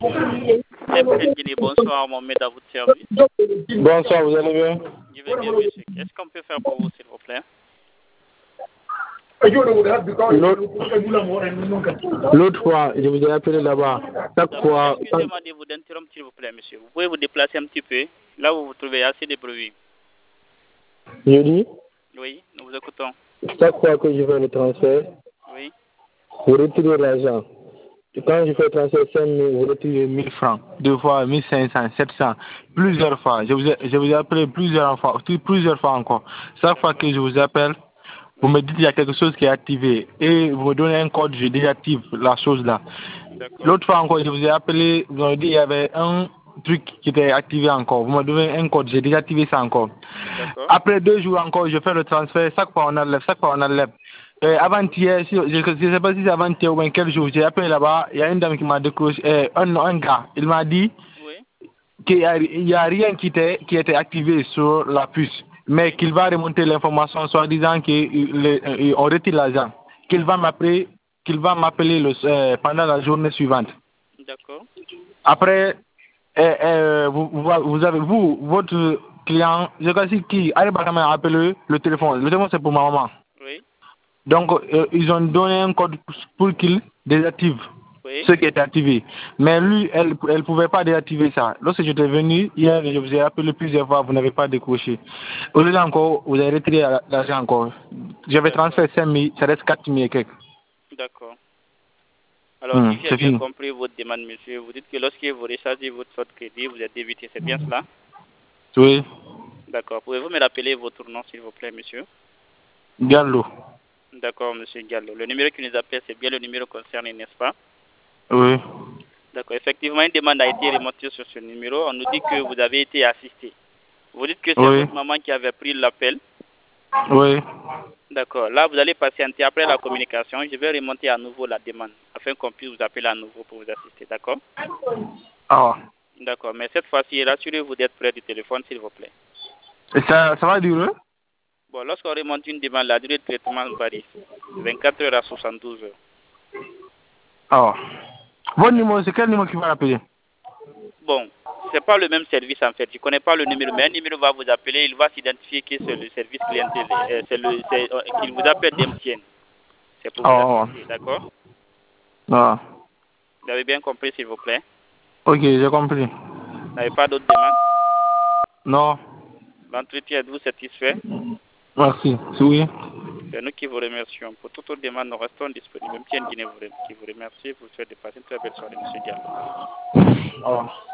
MTN Guinée, bonsoir, Mohamed à votre service. Bonsoir, vous allez bien? Je vais bien, monsieur. Qu'est-ce qu'on peut faire pour vous, s'il vous plaît? L'autre fois, je vous ai appelé là-bas. Chaque fois. Excusez-moi de vous interrompre, s'il vous plaît, monsieur. Vous pouvez vous déplacer un petit peu. Là, vous vous trouvez assez de bruit. Je dis? Oui, nous vous écoutons. Chaque fois que je fais le transfert, oui, vous retirez l'argent. Quand je fais le transfert 5 000, vous retirez 1000 francs. Deux fois 1500, 700, plusieurs fois. Je vous ai appelé plusieurs fois encore. Chaque fois que je vous appelle, vous me dites qu'il y a quelque chose qui est activé et vous me donnez un code, je désactive la chose là. L'autre fois encore, je vous ai appelé, vous m'avez dit qu'il y avait un truc qui était activé encore. Vous me donnez un code, j'ai désactivé ça encore. Après 2 jours encore, je fais le transfert, chaque fois on enlève. Avant-hier, je ne sais pas si c'est avant-hier ou bien quel jour, j'ai appelé là-bas, il y a une dame qui m'a décroché, un gars, il m'a dit qu'il n'y a rien qui était activé sur la puce, mais qu'il va remonter l'information, soit disant qu'on retire l'argent, qu'il va m'appeler pendant la journée suivante. D'accord. Après, vous avez, votre client, je sais qui, Alibaba m'a appelé le téléphone. Le téléphone, c'est pour ma maman. Oui. Donc, ils ont donné un code pour qu'il désactive ce qui est activé. Mais lui, elle ne pouvait pas désactiver ça. Lorsque j'étais venu, hier, je vous ai appelé plusieurs fois, vous n'avez pas décroché. Aujourd'hui encore, vous avez retiré l'argent encore. J'avais transféré 5 000, ça reste 4 000 et quelques. D'accord. Alors, si j'ai bien compris votre demande, monsieur, vous dites que lorsque vous rechargez votre code crédit, vous êtes débité, c'est bien cela? Oui. D'accord. Pouvez-vous me rappeler votre nom, s'il vous plaît, monsieur? Gallo. D'accord, monsieur Gallo. Le numéro qui nous appelle, c'est bien le numéro concerné, n'est-ce pas? Oui. D'accord. Effectivement, une demande a été remontée sur ce numéro. On nous dit que vous avez été assisté. Vous dites que c'est votre maman qui avait pris l'appel? Oui. D'accord. Là, vous allez patienter après la communication. Je vais remonter à nouveau la demande afin qu'on puisse vous appeler à nouveau pour vous assister. D'accord? Ah. D'accord. Mais cette fois-ci, rassurez-vous d'être près du téléphone, s'il vous plaît. Et ça va durer? Bon, lorsqu'on remonte une demande, la durée de traitement varie. 24 heures à 72 heures. Ah. Votre numéro, c'est quel numéro qui va appeler? Bon, c'est pas le même service en fait. Je connais pas le numéro, mais un numéro va vous appeler, il va s'identifier que c'est le service clientèle, qu'il vous appelle d'MTN. C'est pour vous assister, d'accord? Ah. Vous avez bien compris, s'il vous plaît? Ok, j'ai compris. Vous n'avez pas d'autres demandes? Non. L'entretien, êtes-vous satisfait? Merci, oui. C'est nous qui vous remercions. Pour toute autre demande, nous restons disponibles. MTN Guinée qui vous remercie. Vous souhaite de passer une très belle soirée, M. Diallo. Au revoir.